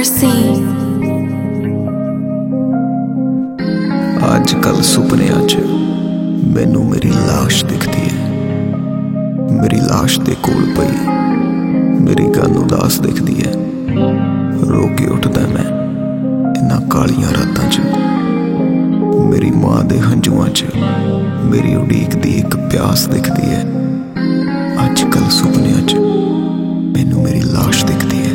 Mercy। ਅੱਜ-ਕੱਲ ਸੁਪਨਿਆਂ 'ਚ ਮੈਨੂੰ ਮੇਰੀ ਲਾਸ਼ ਦਿਖਦੀ ਹੈ। ਮੇਰੀ ਲਾਸ਼ ਦੇ ਕੋਲ ਪਈ ਮੇਰੀ ਗਨ ਉਦਾਸ ਦਿਖਦੀ ਹੈ। ਰੋ ਕੇ ਉੱਠਦਾ ਮੈਂ ਇਨ੍ਹਾਂ ਕਾਲੀਆਂ ਰਾਤਾਂ 'ਚ। ਮੇਰੀ ਮਾਂ ਦੇ ਹੰਝੂਆਂ 'ਚ ਮੇਰੀ ਉਡੀਕ ਦੀ ਇੱਕ ਪਿਆਸ ਦਿਖਦੀ ਹੈ। ਅੱਜ-ਕੱਲ ਸੁਪਨਿਆਂ 'ਚ ਮੈਨੂੰ ਮੇਰੀ ਲਾਸ਼ ਦਿਖਦੀ ਹੈ।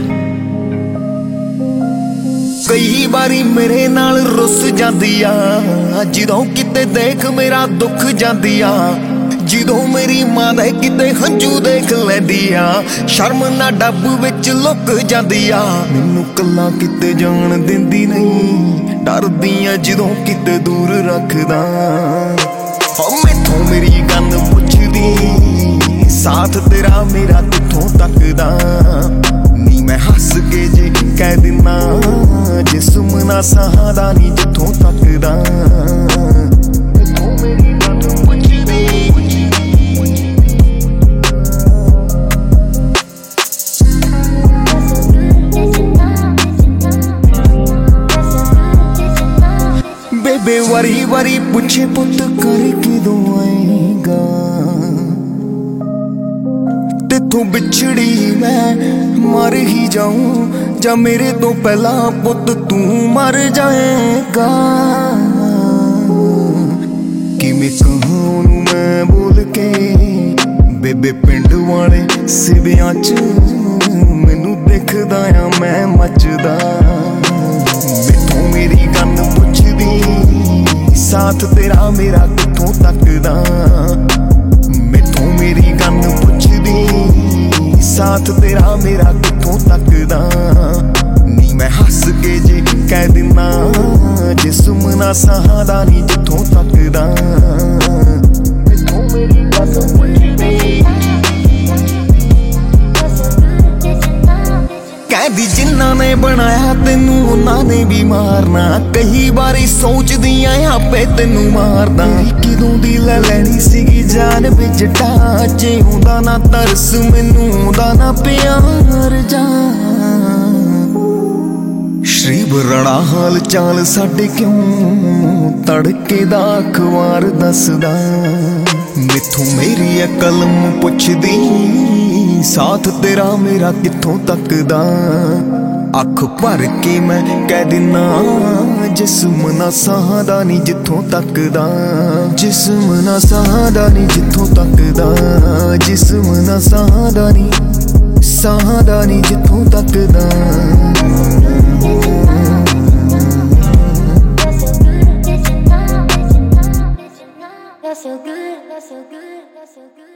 ਕਈ ਵਾਰੀ ਮੇਰੇ ਨਾਲ ਰੁੱਸ ਜਾਂਦੀ ਆ, ਜਦੋਂ ਕਿਤੇ ਦੇਖ ਮੇਰਾ ਦੁੱਖ ਜਾਂਦੀ ਆ। ਜਦੋਂ ਮੇਰੀ ਮਾਂ ਦੇ ਕਿਤੇ ਹੰਝੂ ਦੇਖ ਲੈਂਦੀ ਆ, ਸ਼ਰਮ ਨਾ ਡੱਬ ਵਿੱਚ ਲੁਕ ਜਾਂਦੀ ਆ। ਮੈਨੂੰ ਕੱਲਾ ਕਿਤੇ ਜਾਣ ਦਿੰਦੀ ਨਹੀਂ, ਡਰਦੀ ਆ ਜਦੋਂ ਕਿਤੇ ਦੂਰ ਰੱਖਦਾ। ਮੈਥੋਂ ਮੇਰੀ ਗੰਨ ਪੁੱਛਦੀ, ਸਾਥ ਤੇਰਾ ਮੇਰਾ ਕਿੱਥੋਂ ਤੱਕਦਾ। ਨੀ ਮੈਂ ਹੱਸ ਕੇ ਜੇ ਕਹਿ ਦਿਨਾ, ਜਿਸਮ ਨਾ ਸਹਾਦਾ ਨੀ ਜਿੱਥੋਂ ਤੱਕਦਾ। ਮੈਥੋਂ ਮੇਰੀ ਗੰਨ ਪੁੱਛਦੀ, ਬੇਬੇ ਵਾਰੀ ਵਾਰੀ ਪੁੱਛੇ ਪੁੱਤ ਕਰ ਕਿਦੋਂ ਆਏਗਾ। ਤੇਥੋਂ ਵਿਛੜੀ ਮੈਂ ਮਰ ਹੀ ਜਾਊਂ, ਜਾਂ ਮੇਰੇ ਤੋਂ ਪਹਿਲਾਂ ਪੁੱਤ ਤੂੰ ਮਰ ਜਾਏਗਾ। ਕਿਵੇਂ ਕਹਾਂ ਉਹਨੂੰ ਮੈਂ ਬੋਲ ਕੇ, ਬੇਬੇ ਪਿੰਡ ਵਾਲੇ ਸਿਵਿਆਂ 'ਚ ਮੈਨੂੰ ਦਿਖਦਾ ਆ ਮੈਂ ਮੱਚਦਾ। ਮੈਥੋਂ ਮੇਰੀ ਗੰਨ ਪੁੱਛਦੀ, ਸਾਥ ਤੇਰਾ ਮੇਰਾ ਕਿੱਥੋਂ ਤੱਕਦਾ। ਮੈਥੋਂ ਮੇਰੀ ਗੰਨ ਪੁੱਛਦੀ, ਸਾਥ ਤੇਰਾ ਮੇਰਾ ਕਿੱਥੋਂ ਤੱਕਦਾ। ਨੀ ਮੈਂ ਹੱਸ ਕੇ ਜੇ ਕਹਿ ਦਿਨਾ, ਜਿਸਮ ਨਾ ਸਹਾਦਾ ਨੀ ਜਿੱਥੋਂ ਤੱਕਦਾ। ਮੈਥੋਂ ਮੇਰੀ ਗੰਨ ਪੁੱਛਦੀ, ਕਹਿੰਦੀ ਜਿਨ੍ਹਾਂ ਨੇ ਬਣਾਇਆ ਤੈਨੂੰ ਉਹਨਾਂ ਨੇ ਵੀ ਮਾਰਨਾ। ਕਈ ਵਾਰੀ ਸੋਚਦੀ ਆਂ ਆਪੇ ਤੈਨੂੰ ਮਾਰਦਾ। ਕਿਦੋਂ ਦੀ ਲੈ ਲੈਣੀ ਸੀਗੀ ਜਾਨ ਵਿੱਚ ਟਾਚੇ, ਹੁੰਦਾ ਨਾ ਤਰਸ ਮੈਨੂੰ ਹੁੰਦਾ ਨਾ ਪਿਆਰ ਜਾ। ਸ਼ਰੀਬ ਰਣਾ ਹਾਲ ਚਾਲ ਸਾਡੇ ਕਿਉਂ ਤੜਕੇ ਦਾ ਅਖਬਾਰ ਦੱਸਦਾ। ਮੈਥੋਂ ਮੇਰੀ ਇਹ ਕਲਮ ਪੁੱਛਦੀ, ਸਾਥ ਤੇਰਾ ਮੇਰਾ ਕਿੱਥੋਂ ਤੱਕਦਾ। ਅੱਖ ਭਰ ਕੇ ਮੈਂ ਕਹਿ ਦਿਨਾ, ਜਿਸਮ ਨਾ ਸਹਾਦਾ ਨੀ ਜਿੱਥੋਂ ਤੱਕਦਾ। ਜਿਸਮ ਨਾ ਸਹਾਦਾ ਨੀ ਜਿੱਥੋਂ ਤੱਕਦਾ। ਜਿਸਮ ਨਾ ਸਹਾਦਾ ਨੀ ਜਿੱਥੋਂ ਤੱਕਦਾ। That's so good, that's so good, that's so good.